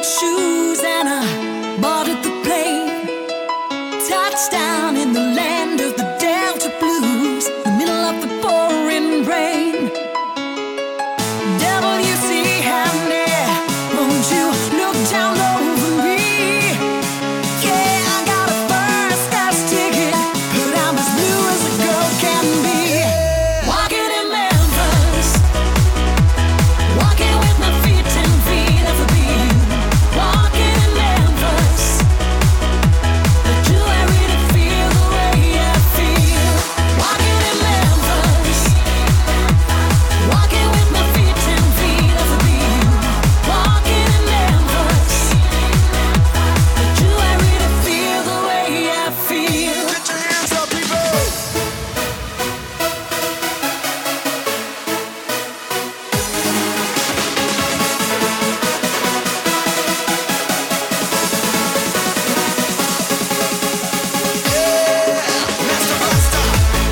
shoes and I boarded the plane. Touchdown in the land of the Delta Blues, the middle of the pouring rain. WC Handy, won't you look down over me? Yeah, I got a first class ticket, but I'm as blue as a girl can be. Walking in Memphis, walking with my feet 10 feet off the beat. Walking in Memphis, but do I really feel the way I feel? Walking in Memphis, walking with my feet 10 feet off the beat. Walking in Memphis, but do I really feel the way I feel? Get your hands up, people! Mr. Buster!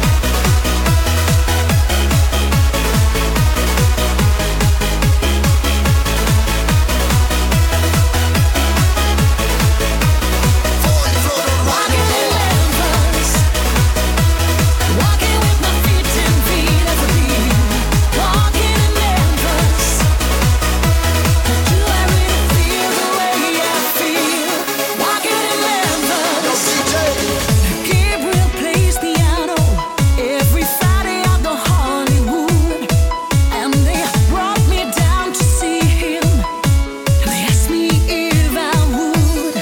Walking in Memphis, walking with my feet 10 feet off the beat. Walking in Memphis, but do I really feel the way I feel? Walking in Memphis, Gabriel plays piano every Friday at the Hollywood, and they brought me down to see him. And they asked me if I would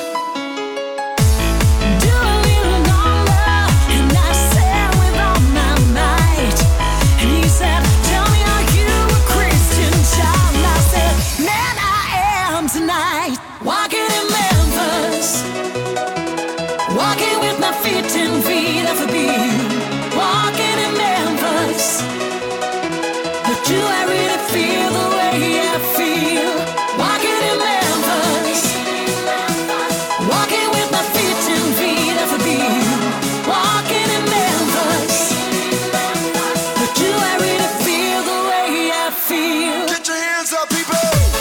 do a little number, and I said with all my might. And he said, "Tell me, are you a Christian child?" And I said, "Man, I am tonight." Walking in Memphis, walking with my feet 10 feet off the beat. Walking in Memphis, but do I really feel the way I feel? Walking in Memphis, walking with my feet 10 feet off the beat. Walking in Memphis, but do I really feel the way I feel? Get your hands up, people!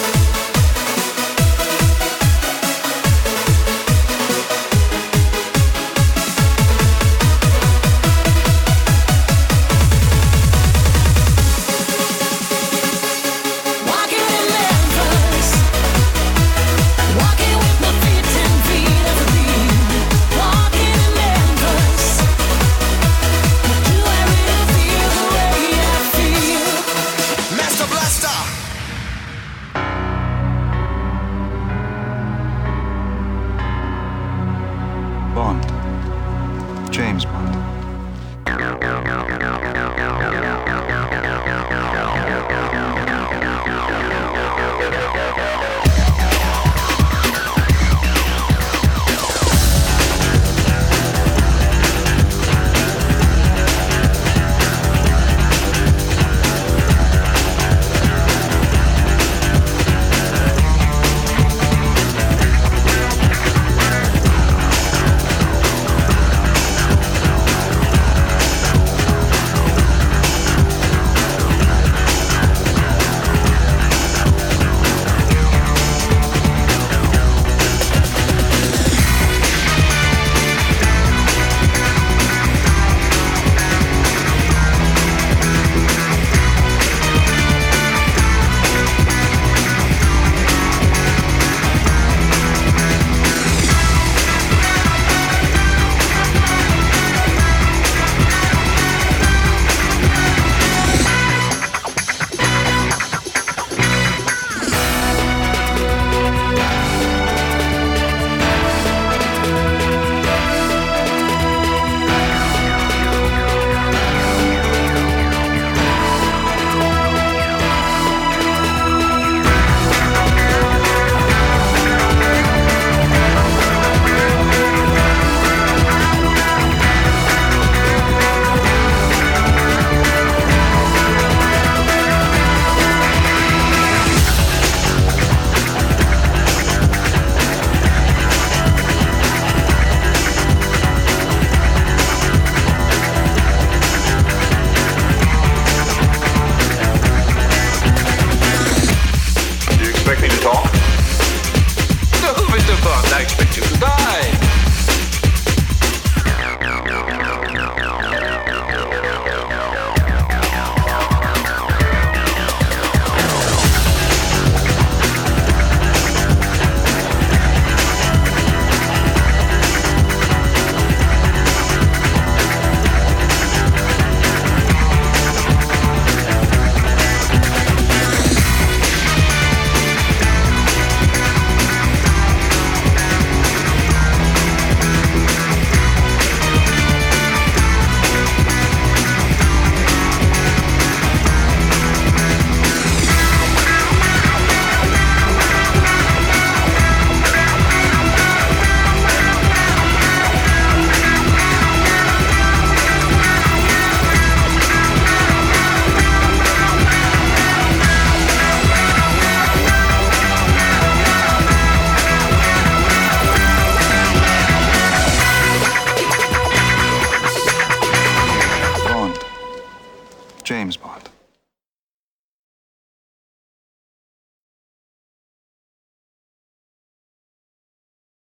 Walking in Memphis, walking with my feet 10 feet off the beat. Walking in Memphis, but do I really feel the way I feel? Master Blaster! Bond. James Bond.